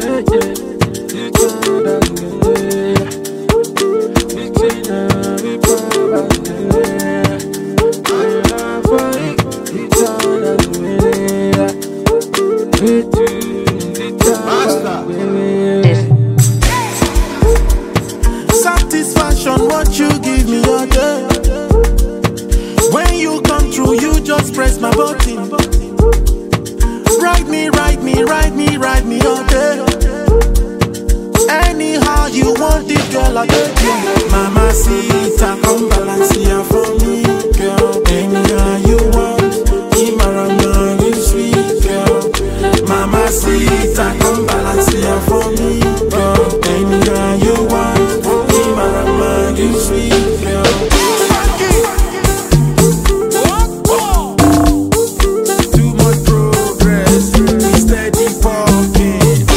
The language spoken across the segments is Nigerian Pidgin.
Satisfaction, what you give me all day. When you come through, you just press my button. Ride me, ride me, ride me, ride me all day. Anyhow you want it, girl, I do it. Mamacita, come balance here for me, girl. Anyhow you want, Imarama, you sweet, girl. Mamacita, come balance here for me, girl. Anyhow you want, Imarama, you sweet, girl. Too much progress, we steady walking.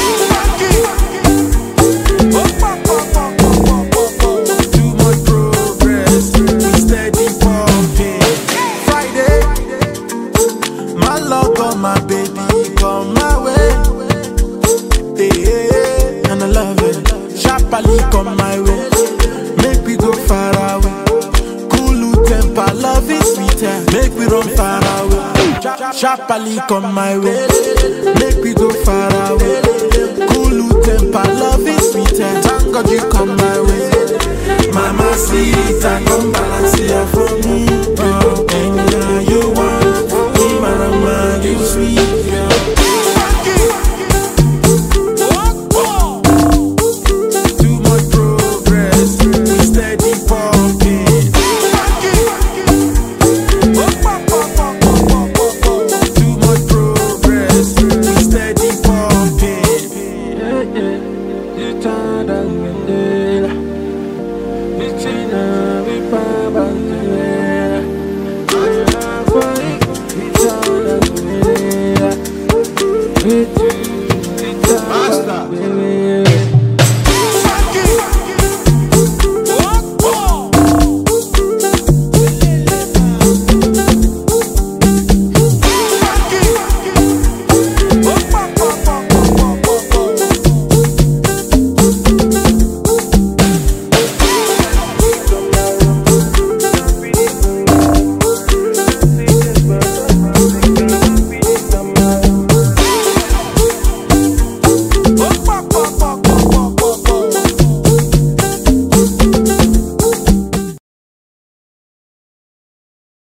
Too much progress, we steady walking. Friday, my love on my baby, come my way. Yeah, and I love it. Sharply come my way, make we go far away. Cool temper, love is sweeter, make we run far away. Sharply come my way, make we go far away.